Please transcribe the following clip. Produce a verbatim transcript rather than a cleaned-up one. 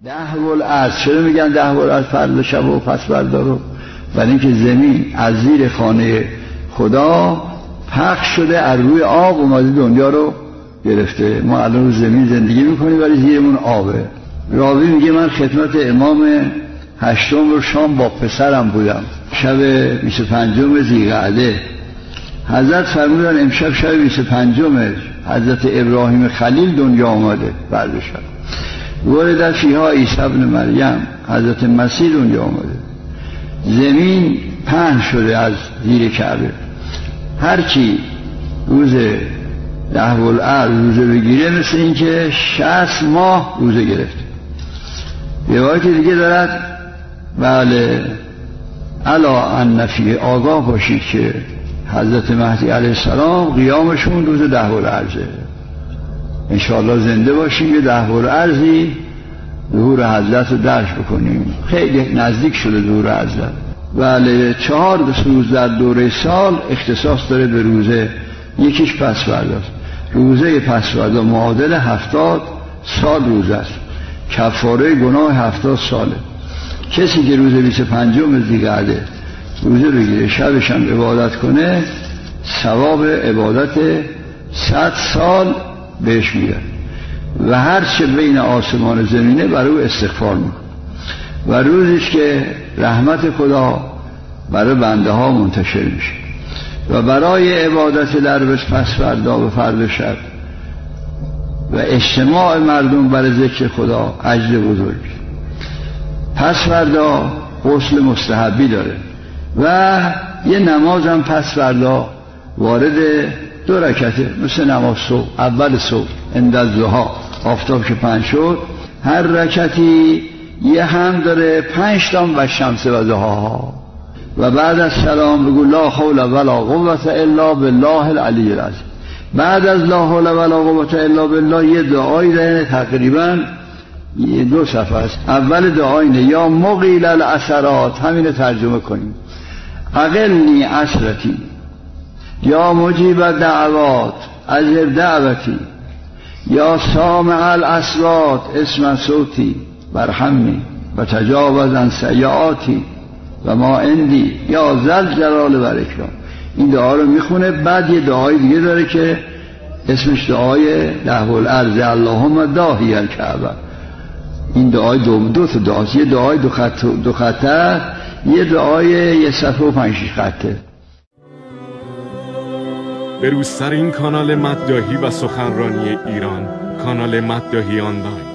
ده والعرض. چرا میگن ده والعرض؟ فردا شب و پس فردا رو؟ برای اینکه زمین از زیر خانه خدا پخش شده، از روی آب اومده دنیا رو گرفته. ما الان رو زمین زندگی میکنیم ولی زیرمون آبه. راوی میگه من خدمت امام هشتم رو شام با پسرم بودم، شب بیست و پنجم ذی‌قعده. حضرت فرمودن امشب شب بیست و پنجم حضرت ابراهیم خلیل دنیا آمده. بعد شب ولد فیها عیسی ابن مریم، حضرت مسیح دنیا آمده. زمین پهن شده از زیر کعبه. هرچی روز ده والعرض روزه بگیره مثل این که شصت ماه روزه گرفته. روایت دیگه دارد بله الا ان فیه، آگاه باشید که حضرت مهدی علیه السلام قیامشون روز ده والعرضه. انشاءالله زنده باشیم یه ده والعرضی ظهور حضرت رو درش بکنیم. خیلی نزدیک شده ظهور حضرت. بله چهار روز در دوره سال اختصاص داره به روزه. یکیش پس فرداست. روزه پس فردا معادل هفتاد سال روزه است. کفاره گناه هفتاد ساله. کسی که روز بیست و پنجم ذی‌قعده روزه بگیره شبش هم عبادت کنه، ثواب عبادت صد سال بهش میده و هر چه بین آسمان و زمینه برای او استغفار میکنه. و روزیش که رحمت خدا برای بنده ها منتشر میشه و برای عبادت در پس فردا و فردا شب و اجتماع مردم برای ذکر خدا اجر بزرگی. پس فردا غسل مستحبی داره و یه نماز هم پس فردا وارد دو رکعته مثل نماز صبح. اول صبح عند الضحی آفتاب که پنج شد هر رکعتی یه هم داره پنج تا و شمس و ضحاها و بعد از سلام بگو لا حول ولا قوة الا بالله العلی العظیم. بعد از لا حول ولا قوة الا بالله یه دعایی داره تقریبا یه دو صفحه است. اول دعا اینه یا مقیل العثرات، همین ترجمه کنیم، اقلنی عثرتی یا مجیب دعوات اجر دعوتی یا سامع الاصوات اسم صوتی برحمنی و تجاوز عن سیئاتی و ما عندی یا ذل جلال و اکرام. این دعا رو میخونه. بعد یه دعای دیگه داره که اسمش دعای ده والعرض اللهم داهی الکعبه. این دعای دو, دو تا دعاست. یه دعای دو خط دو خطه، یه دعای یه صفحه و پنج شش خطه. به روز سر این کانال مداحی و سخنرانی ایران، کانال مداحی آنلاین.